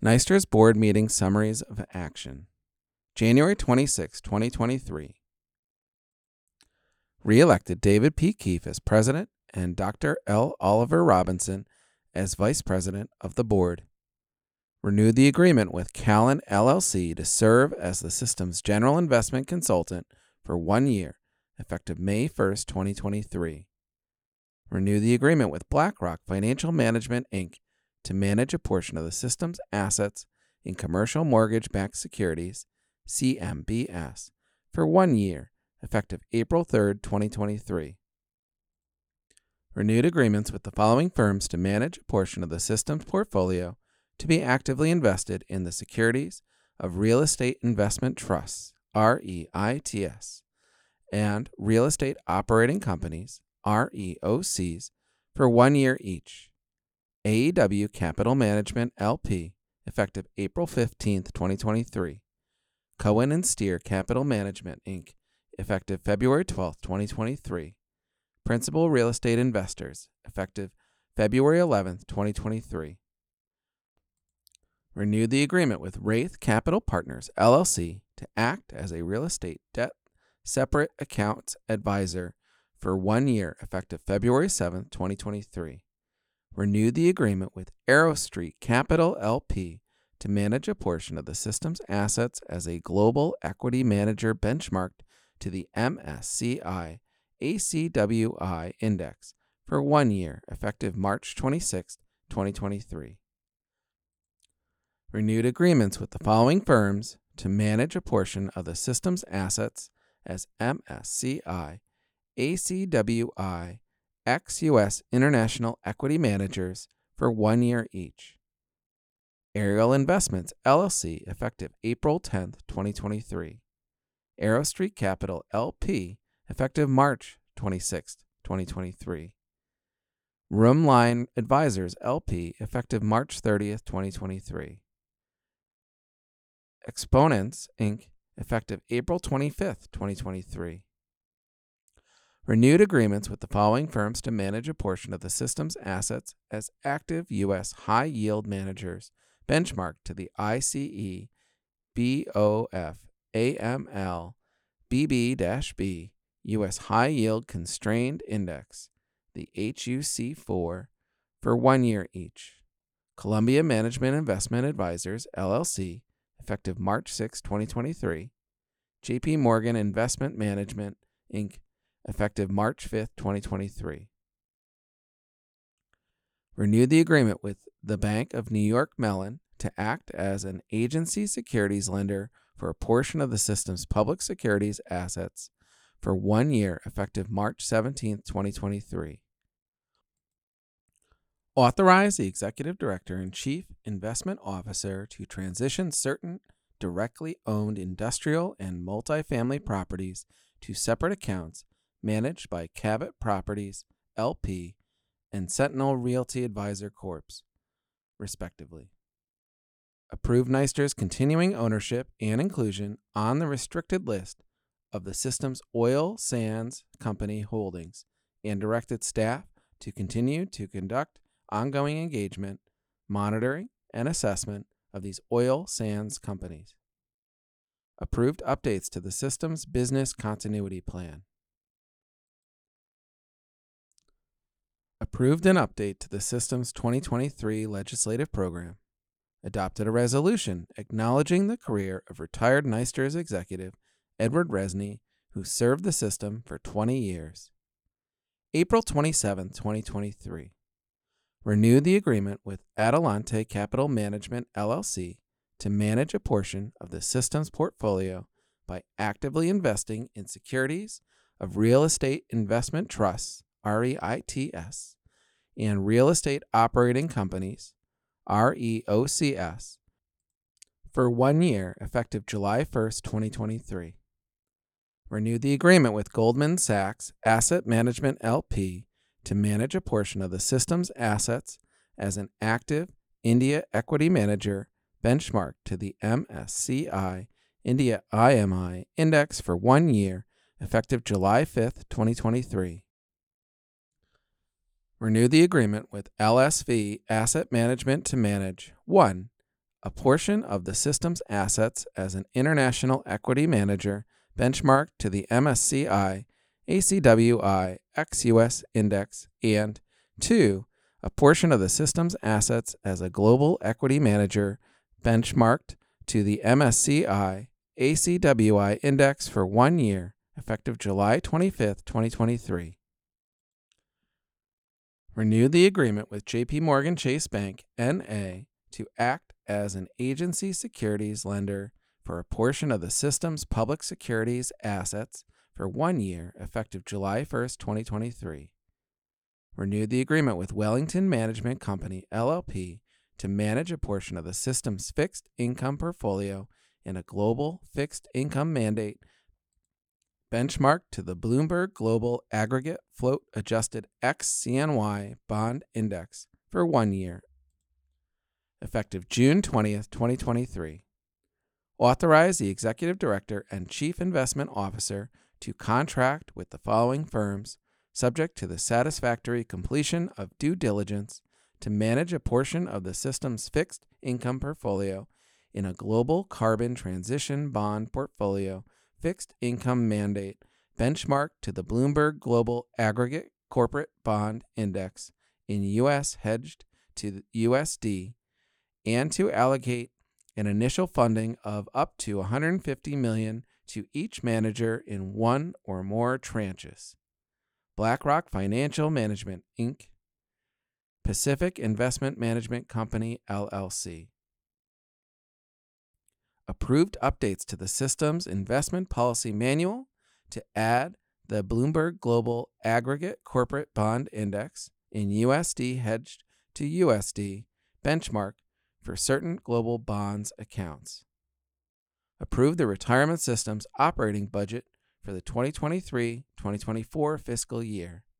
NYSTER's Board Meeting Summaries of Action. January 26, 2023. Re-elected David P. Keefe as President and Dr. L. Oliver Robinson as Vice President of the Board. Renewed the agreement with Callan LLC to serve as the system's general investment consultant for 1 year, effective May 1, 2023. Renew the agreement with BlackRock Financial Management, Inc. to manage a portion of the system's assets in commercial mortgage-backed securities, CMBS, for 1 year, effective April 3, 2023. Renewed agreements with the following firms to manage a portion of the system's portfolio to be actively invested in the securities of Real Estate Investment Trusts, REITs, and Real Estate Operating Companies, REOCs, for 1 year each. AEW Capital Management, LP, effective April 15, 2023. Cohen & Steer Capital Management, Inc., effective February 12, 2023. Principal Real Estate Investors, effective February 11, 2023. Renewed the agreement with Wraith Capital Partners, LLC, to act as a real estate debt separate accounts advisor for 1 year, effective February 7, 2023. Renewed the agreement with Arrow Street Capital, LP, to manage a portion of the system's assets as a global equity manager benchmarked to the MSCI ACWI Index for 1 year, effective March 26, 2023. Renewed agreements with the following firms to manage a portion of the system's assets as MSCI ACWI ex-US International Equity Managers for 1 year each. Ariel Investments, LLC, effective April 10, 2023. Arrow Street Capital, LP, effective March 26, 2023. Roomline Advisors, LP, effective March 30, 2023. Exponents, Inc., effective April 25, 2023. Renewed agreements with the following firms to manage a portion of the system's assets as active U.S. high-yield managers benchmarked to the ICE BOF AML BB-B U.S. High-Yield Constrained Index, the HUC4, for 1 year each. Columbia Management Investment Advisors, LLC, effective March 6, 2023. J.P. Morgan Investment Management, Inc., effective March 5, 2023. Renewed the agreement with the Bank of New York Mellon to act as an agency securities lender for a portion of the system's public securities assets for 1 year, effective March 17, 2023. Authorize the Executive Director and Chief Investment Officer to transition certain directly owned industrial and multifamily properties to separate accounts managed by Cabot Properties, LP, and Sentinel Realty Advisor Corp., respectively. Approve NYSTER's continuing ownership and inclusion on the restricted list of the system's oil sands company holdings and directed staff to continue to conduct ongoing engagement, monitoring, and assessment of these oil sands companies. Approved updates to the system's business continuity plan. Approved an update to the system's 2023 legislative program. Adopted a resolution acknowledging the career of retired NYSTER's executive, Edward Resney, who served the system for 20 years. April 27, 2023. Renewed the agreement with Adelante Capital Management, LLC, to manage a portion of the system's portfolio by actively investing in securities of Real Estate Investment Trusts, REITs, and Real Estate Operating Companies, REOCs, for 1 year, effective July 1, 2023. Renewed the agreement with Goldman Sachs Asset Management, LP, to manage a portion of the system's assets as an active India equity manager benchmarked to the MSCI India IMI Index for 1 year, effective July 5, 2023. Renew the agreement with LSV Asset Management to manage 1. a portion of the system's assets as an international equity manager benchmarked to the MSCI ACWI ex-US Index, and 2. A portion of the system's assets as a global equity manager benchmarked to the MSCI ACWI Index for 1 year, effective July 25, 2023. Renew the agreement with J.P. Morgan Chase Bank, N.A. to act as an agency securities lender for a portion of the system's public securities assets for 1 year, effective July 1, 2023. Renew the agreement with Wellington Management Company, LLP, to manage a portion of the system's fixed income portfolio in a global fixed income mandate benchmarked to the Bloomberg Global Aggregate Float Adjusted ex-CNY Bond Index for 1 year, effective June 20th, 2023. Authorize the Executive Director and Chief Investment Officer to contract with the following firms, subject to the satisfactory completion of due diligence, to manage a portion of the system's fixed income portfolio in a global carbon transition bond portfolio fixed income mandate benchmarked to the Bloomberg Global Aggregate Corporate Bond Index in U.S. hedged to USD, and to allocate an initial funding of up to $150 million to each manager in one or more tranches. BlackRock Financial Management, Inc., Pacific Investment Management Company, LLC. Approved updates to the system's investment policy manual to add the Bloomberg Global Aggregate Corporate Bond Index in USD hedged to USD benchmark for certain global bonds accounts. Approve the retirement system's operating budget for the 2023-2024 fiscal year.